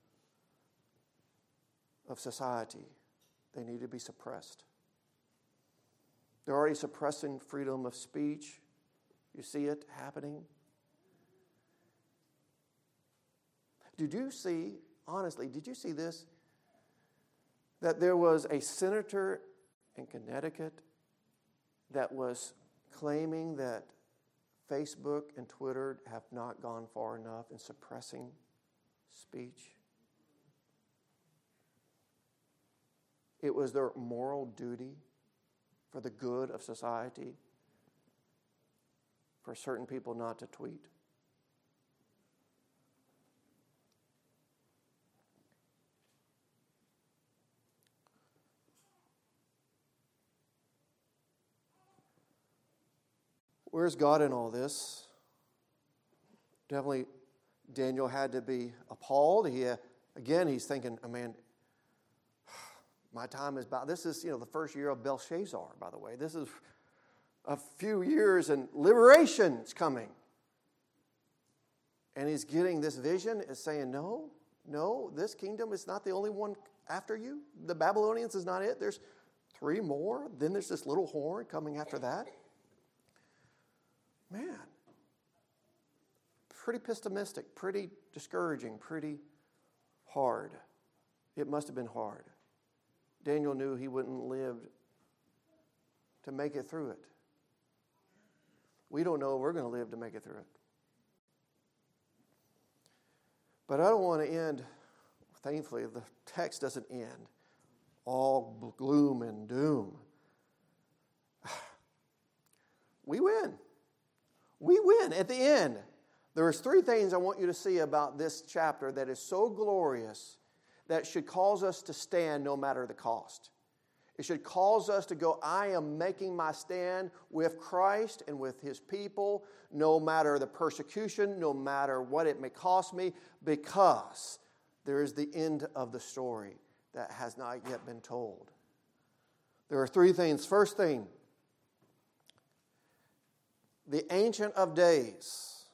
of society, they need to be suppressed. They're already suppressing freedom of speech. You see it happening. Did you see honestly, did you see this? That there was a senator in Connecticut that was claiming that Facebook and Twitter have not gone far enough in suppressing speech. It was their moral duty for the good of society for certain people not to tweet. Where's God in all this? Definitely, Daniel had to be appalled. He, uh, again, he's thinking, oh, man, my time is about. This is, you know, the first year of Belshazzar, by the way. This is a few years and liberation's coming. And he's getting this vision, is saying, no, no, this kingdom is not the only one after you. The Babylonians is not it. There's three more. Then there's this little horn coming after that. Man, pretty pessimistic, pretty discouraging, pretty hard. It must have been hard. Daniel knew he wouldn't live to make it through it. We don't know if we're going to live to make it through it. But I don't want to end, thankfully, the text doesn't end all gloom and doom. We win. We win at the end. There's three things I want you to see about this chapter that is so glorious that should cause us to stand no matter the cost. It should cause us to go, I am making my stand with Christ and with His people, no matter the persecution, no matter what it may cost me, because there is the end of the story that has not yet been told. There are three things. First thing, the Ancient of Days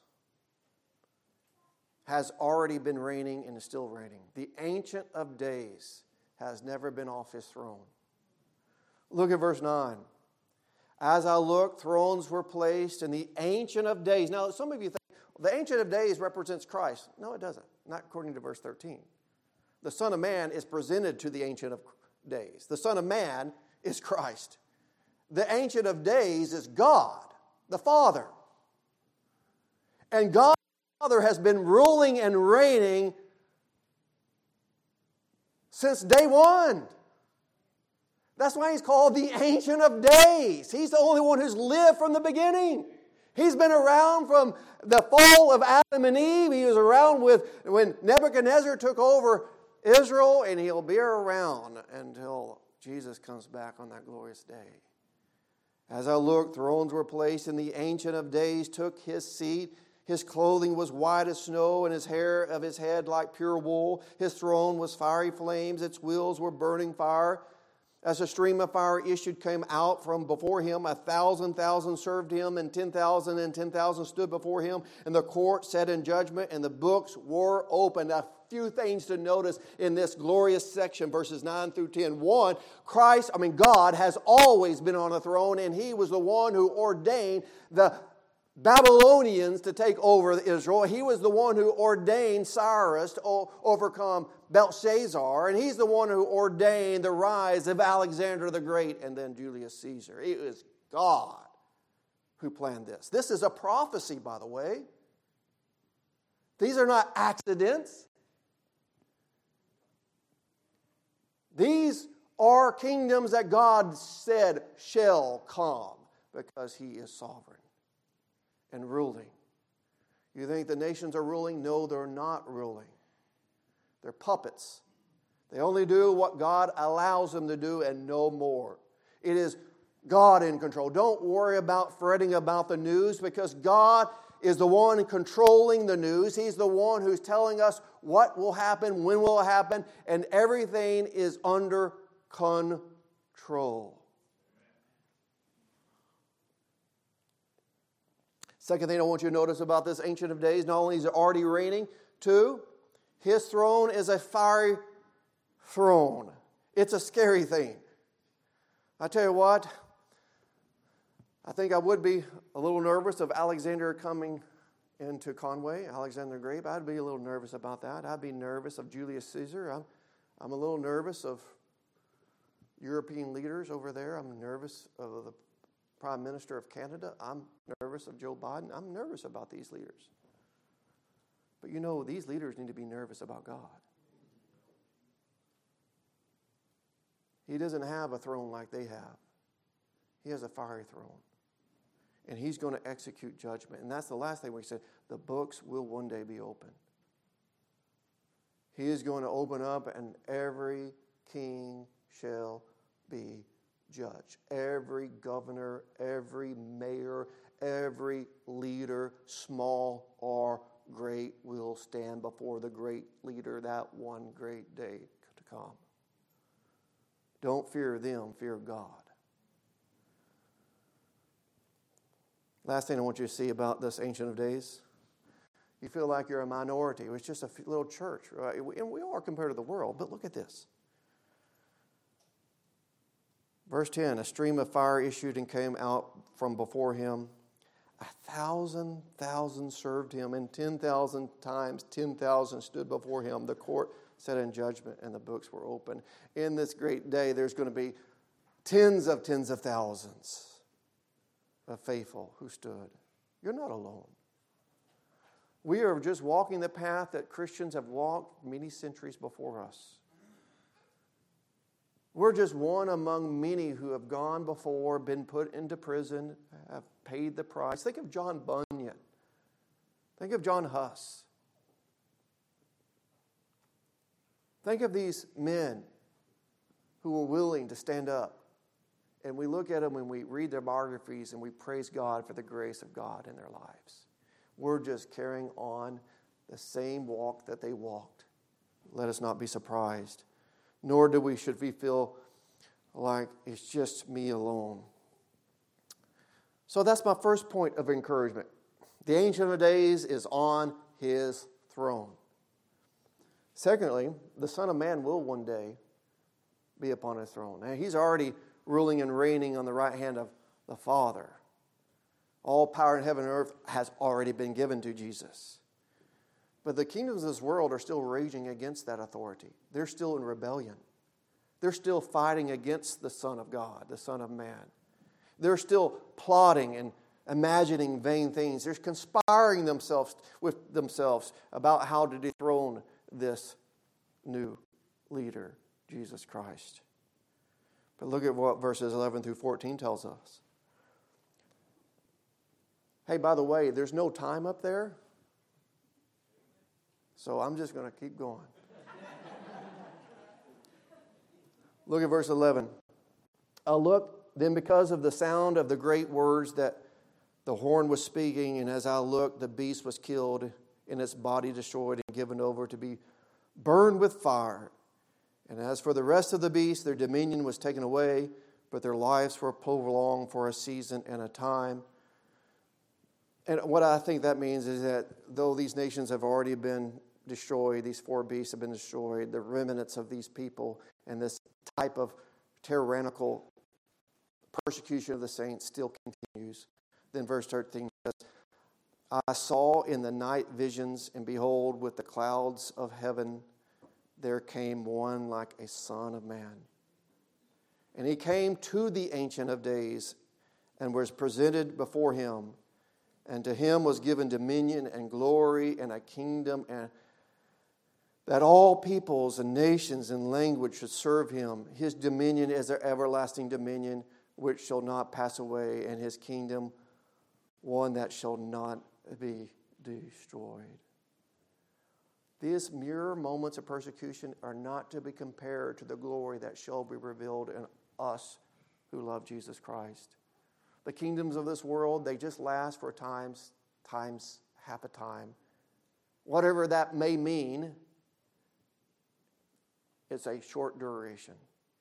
has already been reigning and is still reigning. The Ancient of Days has never been off His throne. Look at verse nine. As I looked, thrones were placed, and the Ancient of Days. Now, some of you think, well, the Ancient of Days represents Christ. No, it doesn't. Not according to verse thirteen. The Son of Man is presented to the Ancient of Days. The Son of Man is Christ. The Ancient of Days is God, the Father. And God the Father has been ruling and reigning since day one. That's why He's called the Ancient of Days. He's the only one who's lived from the beginning. He's been around from the fall of Adam and Eve. He was around with when Nebuchadnezzar took over Israel, and He'll be around until Jesus comes back on that glorious day. As I looked, thrones were placed, and the Ancient of Days took His seat. His clothing was white as snow, and His hair of His head like pure wool. His throne was fiery flames. Its wheels were burning fire. As a stream of fire issued came out from before Him, a thousand thousand served Him, and ten thousand and ten thousand stood before Him. And the court sat in judgment, and the books were opened. A few things to notice in this glorious section, verses nine through ten. One, Christ, I mean God, has always been on the throne, and He was the one who ordained the Babylonians to take over Israel. He was the one who ordained Cyrus to overcome Belshazzar, and He's the one who ordained the rise of Alexander the Great and then Julius Caesar. It was God who planned this. This is a prophecy, by the way. These are not accidents. These are kingdoms that God said shall come because He is sovereign and ruling. You think the nations are ruling? No, they're not ruling. They're puppets. They only do what God allows them to do and no more. It is God in control. Don't worry about fretting about the news, because God is the one controlling the news. He's the one who's telling us what will happen, when will it happen, and everything is under control. Second thing I want you to notice about this Ancient of Days, not only is it already reigning, two, His throne is a fiery throne. It's a scary thing. I tell you what, I think I would be a little nervous of Alexander coming into Conway, Alexander the Great, I'd be a little nervous about that. I'd be nervous of Julius Caesar. I'm, I'm a little nervous of European leaders over there. I'm nervous of the Prime Minister of Canada. I'm nervous of Joe Biden. I'm nervous about these leaders. But you know, these leaders need to be nervous about God. He doesn't have a throne like they have. He has a fiery throne. And he's going to execute judgment. And that's the last thing we said. The books will one day be open. He is going to open up, and every king shall be judged. Every governor, every mayor, every leader, small or great, will stand before the great leader that one great day to come. Don't fear them, fear God. Last thing I want you to see about this Ancient of Days. You feel like you're a minority. It's just a little church, right? And we are compared to the world, but look at this. Verse ten, a stream of fire issued and came out from before him. A thousand thousand served him, and ten thousand times ten thousand stood before him. The court sat in judgment, and the books were open. In this great day, there's going to be tens of tens of thousands of faithful who stood. You're not alone. We are just walking the path that Christians have walked many centuries before us. We're just one among many who have gone before, been put into prison, have paid the price. Think of John Bunyan. Think of John Huss. Think of these men who were willing to stand up. And we look at them and we read their biographies and we praise God for the grace of God in their lives. We're just carrying on the same walk that they walked. Let us not be surprised. Nor do we should we feel like it's just me alone. So that's my first point of encouragement. The Ancient of Days is on his throne. Secondly, the Son of Man will one day be upon his throne. Now, he's already ruling and reigning on the right hand of the Father. All power in heaven and earth has already been given to Jesus. But the kingdoms of this world are still raging against that authority. They're still in rebellion. They're still fighting against the Son of God, the Son of Man. They're still plotting and imagining vain things. They're conspiring themselves with themselves about how to dethrone this new leader, Jesus Christ. But look at what verses eleven through fourteen tells us. Hey, by the way, there's no time up there. So I'm just going to keep going. Look at verse eleven. I looked, then because of the sound of the great words that the horn was speaking, and as I looked, the beast was killed, and its body destroyed and given over to be burned with fire. And as for the rest of the beasts, their dominion was taken away, but their lives were prolonged for a season and a time. And what I think that means is that though these nations have already been destroyed, these four beasts have been destroyed, the remnants of these people and this type of tyrannical persecution of the saints still continues. Then verse thirteen says, I saw in the night visions, and behold, with the clouds of heaven, there came one like a son of man. And he came to the Ancient of Days and was presented before him. And to him was given dominion and glory and a kingdom, and that all peoples and nations and language should serve him. His dominion is their everlasting dominion, which shall not pass away, and his kingdom one that shall not be destroyed. These mere moments of persecution are not to be compared to the glory that shall be revealed in us who love Jesus Christ. The kingdoms of this world, they just last for times, times half a time. Whatever that may mean, it's a short duration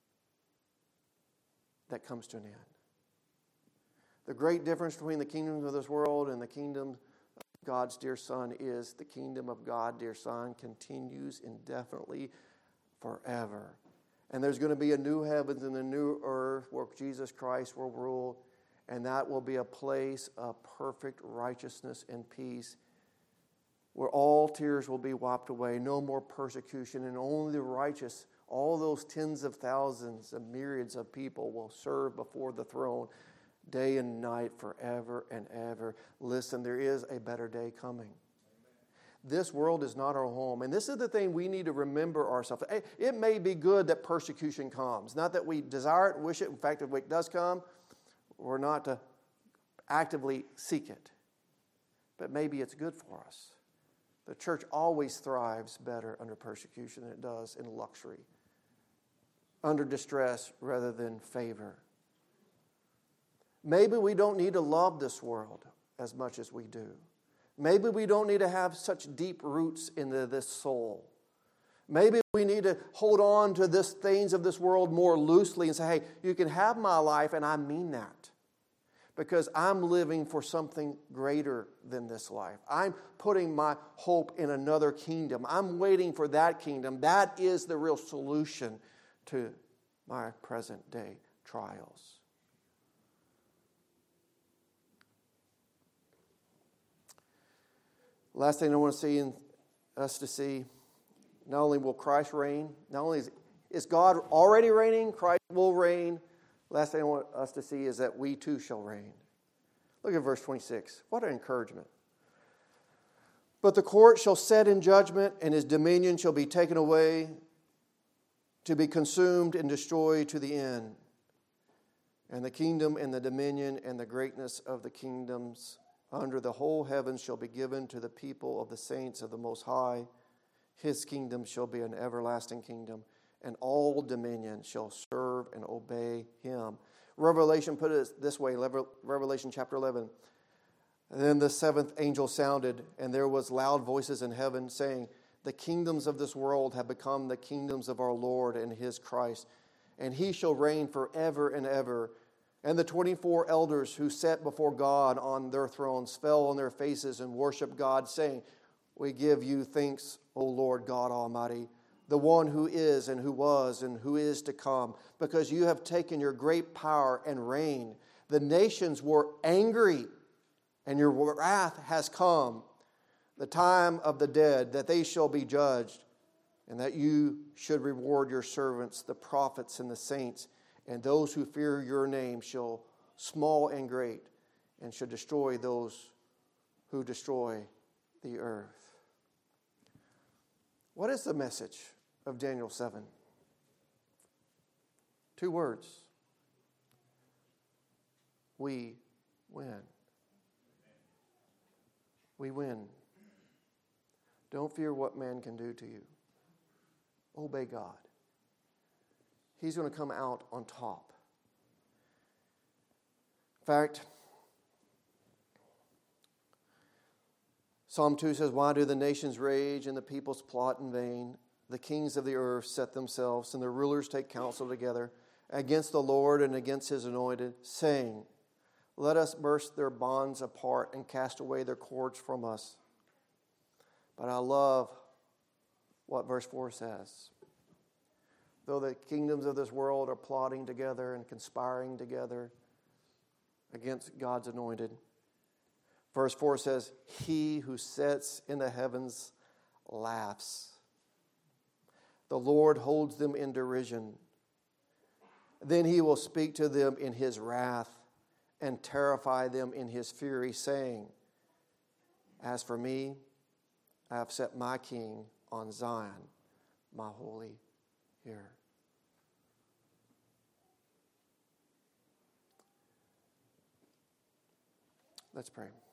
that comes to an end. The great difference between the kingdoms of this world and the kingdom of God's dear Son is the kingdom of God, dear Son, continues indefinitely forever. And there's going to be a new heavens and a new earth where Jesus Christ will rule, and that will be a place of perfect righteousness and peace. where all tears will be wiped away, no more persecution, and only the righteous, all those tens of thousands and myriads of people will serve before the throne day and night forever and ever. Listen, there is a better day coming. This world is not our home. And this is the thing we need to remember ourselves. It may be good that persecution comes. Not that we desire it, wish it. In fact, if it does come, we're not to actively seek it. But maybe it's good for us. The church always thrives better under persecution than it does in luxury. Under distress rather than favor. Maybe we don't need to love this world as much as we do. Maybe we don't need to have such deep roots into this soul. Maybe we need to hold on to the things of this world more loosely and say, hey, you can have my life, and I mean that. Because I'm living for something greater than this life. I'm putting my hope in another kingdom. I'm waiting for that kingdom. That is the real solution to my present day trials. Last thing I want to see in us to see, not only will Christ reign, not only is, is God already reigning, Christ will reign. Last thing I want us to see is that we too shall reign. Look at verse twenty-six. What an encouragement. But the court shall set in judgment, and his dominion shall be taken away, to be consumed and destroyed to the end. And the kingdom and the dominion and the greatness of the kingdoms under the whole heavens shall be given to the people of the saints of the Most High. His kingdom shall be an everlasting kingdom, and all dominion shall serve and obey him. Revelation put it this way, Revelation chapter eleven. And then the seventh angel sounded, and there was loud voices in heaven saying, the kingdoms of this world have become the kingdoms of our Lord and his Christ, and he shall reign forever and ever. And the twenty-four elders who sat before God on their thrones fell on their faces and worshiped God, saying, we give you thanks, O Lord God Almighty, the one who is and who was and who is to come, because you have taken your great power and reign. The nations were angry, and your wrath has come. The time of the dead, that they shall be judged, and that you should reward your servants, the prophets and the saints, and those who fear your name shall small and great, and shall destroy those who destroy the earth. What is the message of Daniel seven? Two words. We win. We win. Don't fear what man can do to you. Obey God. He's going to come out on top. In fact, Psalm two says, why do the nations rage and the peoples plot in vain? The kings of the earth set themselves, and the rulers take counsel together against the Lord and against his anointed, saying, let us burst their bonds apart and cast away their cords from us. But I love what verse four says. Though the kingdoms of this world are plotting together and conspiring together against God's anointed. Verse four says, he who sits in the heavens laughs. The Lord holds them in derision. Then he will speak to them in his wrath and terrify them in his fury, saying, as for me, I have set my king on Zion, my holy hill. Let's pray.